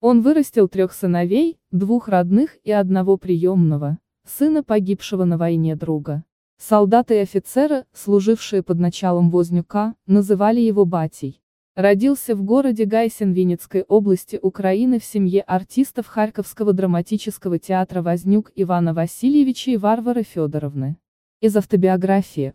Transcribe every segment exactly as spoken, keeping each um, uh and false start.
Он вырастил трех сыновей, двух родных и одного приемного, сына погибшего на войне друга. Солдаты и офицеры, служившие под началом Вознюка, называли его батей. Родился в городе Гайсин Винницкой области Украины в семье артистов Харьковского драматического театра Вознюк Ивана Васильевича и Варвары Федоровны. Из автобиографии.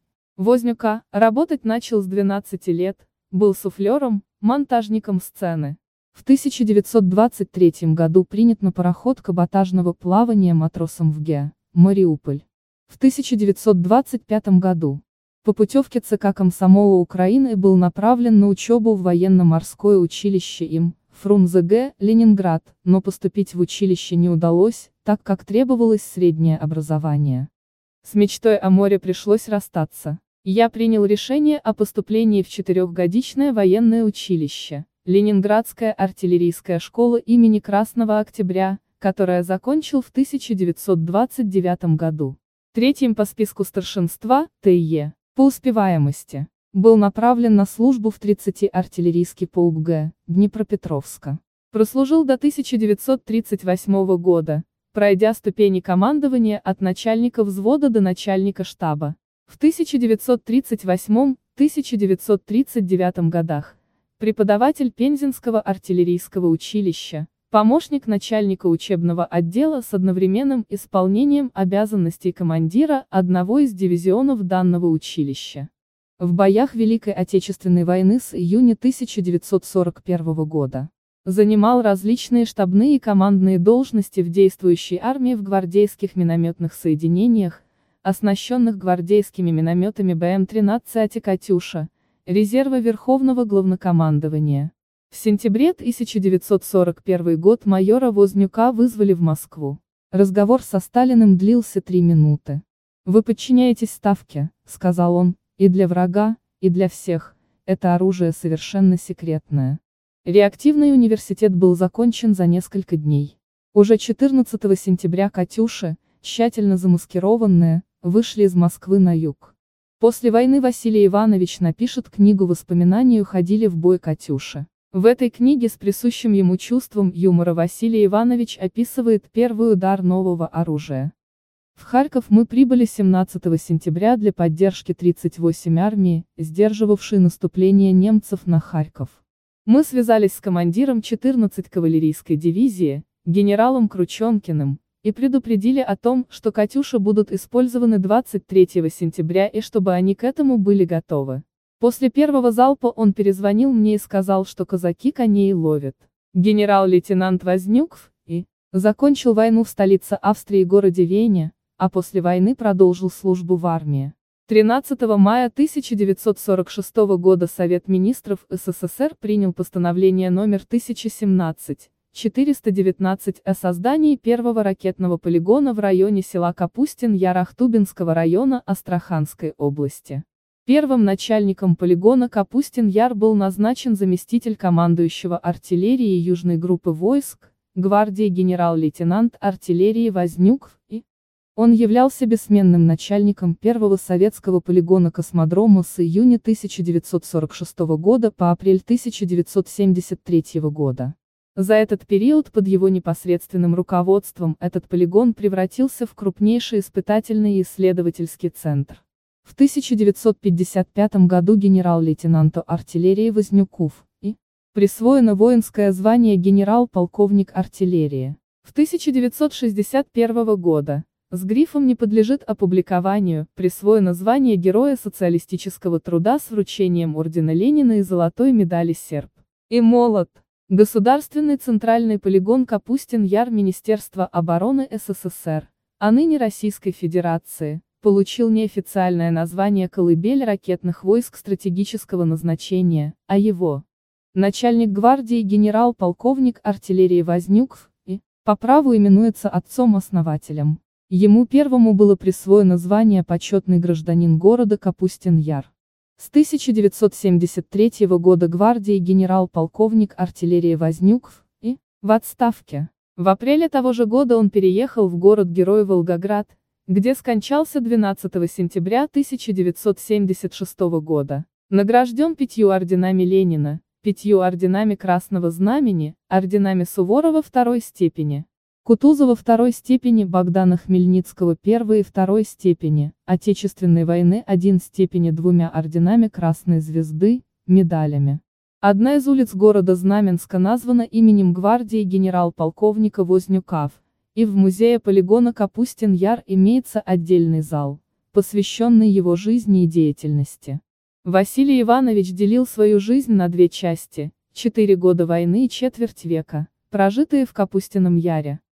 Вознюка работать начал с двенадцати лет, был суфлером, монтажником сцены. В тысяча девятьсот двадцать третьем году принят на пароход каботажного плавания матросом в ГЭ, Мариуполь. В тысяча девятьсот двадцать пятом году по путевке ЦК Комсомола Украины был направлен на учебу в военно-морское училище им, Фрунзе ГЭ, Ленинград, но поступить в училище не удалось, так как требовалось среднее образование. С мечтой о море пришлось расстаться. Я принял решение о поступлении в четырехгодичное военное училище, Ленинградская артиллерийская школа имени Красного Октября, которое закончил в тысяча девятьсот двадцать девятом году. Третьим по списку старшинства, ТИЕ, по успеваемости, был направлен на службу в тридцатый артиллерийский полк ГЭ, Днепропетровска. Прослужил до тысяча девятьсот тридцать восьмого года, пройдя ступени командования от начальника взвода до начальника штаба. В тысяча девятьсот тридцать восьмом — тысяча девятьсот тридцать девятом годах, преподаватель Пензенского артиллерийского училища, помощник начальника учебного отдела с одновременным исполнением обязанностей командира одного из дивизионов данного училища. В боях Великой Отечественной войны с июня тысяча девятьсот сорок первого года. Занимал различные штабные и командные должности в действующей армии в гвардейских минометных соединениях, оснащенных гвардейскими минометами Бэ Эм тринадцать «Катюша», резерва Верховного Главнокомандования. В сентябре тысяча девятьсот сорок первого год майора Вознюка вызвали в Москву. Разговор со Сталиным длился три минуты. «Вы подчиняетесь Ставке», — сказал он, — «и для врага, и для всех, это оружие совершенно секретное». Реактивный университет был закончен за несколько дней. Уже четырнадцатого сентября «Катюши», тщательно замаскированные, вышли из Москвы на юг. После войны Василий Иванович напишет книгу воспоминаний «Ходили в бой Катюши». В этой книге с присущим ему чувством юмора Василий Иванович описывает первый удар нового оружия. В Харьков мы прибыли семнадцатого сентября для поддержки тридцать восьмой армии, сдерживавшей наступление немцев на Харьков. Мы связались с командиром четырнадцатой кавалерийской дивизии, генералом Крученкиным, и предупредили о том, что «Катюши» будут использованы двадцать третьего сентября и чтобы они к этому были готовы. После первого залпа он перезвонил мне и сказал, что казаки коней ловят. Генерал-лейтенант Вознюков и закончил войну в столице Австрии городе Вене, а после войны продолжил службу в армии. тринадцатого мая тысяча девятьсот сорок шестого года Совет министров СССР принял постановление номер тысяча семнадцать, четыреста девятнадцать о создании первого ракетного полигона в районе села Капустин-Яр Ахтубинского района Астраханской области. Первым начальником полигона Капустин-Яр был назначен заместитель командующего артиллерии Южной группы войск, гвардии генерал-лейтенант артиллерии Вознюков, и он являлся бессменным начальником первого советского полигона космодрома с июня тысяча девятьсот сорок шестого года по апрель тысяча девятьсот семьдесят третьего года. За этот период под его непосредственным руководством этот полигон превратился в крупнейший испытательный и исследовательский центр. В тысяча девятьсот пятьдесят пятом году генерал-лейтенанту артиллерии Вознюков и присвоено воинское звание генерал-полковник артиллерии. В тысяча девятьсот шестьдесят первого года, с грифом «Не подлежит опубликованию», присвоено звание Героя социалистического труда с вручением ордена Ленина и золотой медали «Серб» и «Молот». Государственный центральный полигон Капустин-Яр Министерства обороны СССР, а ныне Российской Федерации, получил неофициальное название «Колыбель ракетных войск стратегического назначения», а его начальник гвардии генерал-полковник артиллерии Вознюков и по праву именуется отцом-основателем. Ему первому было присвоено звание почетный гражданин города Капустин-Яр. С тысяча девятьсот семьдесят третьего года гвардии генерал-полковник артиллерии Вознюков и в отставке. В апреле того же года он переехал в город-герой Волгоград, где скончался двенадцатого сентября тысяча девятьсот семьдесят шестого года. Награжден пятью орденами Ленина, пятью орденами Красного Знамени, орденами Суворова второй степени, Кутузова второй степени, Богдана Хмельницкого первой и второй степени, Отечественной войны один степени, двумя орденами Красной Звезды, медалями. Одна из улиц города Знаменска названа именем гвардии генерал-полковника Вознюка, и в музее полигона Капустин-Яр имеется отдельный зал, посвященный его жизни и деятельности. Василий Иванович делил свою жизнь на две части: четыре года войны и четверть века, прожитые в Капустином Яре.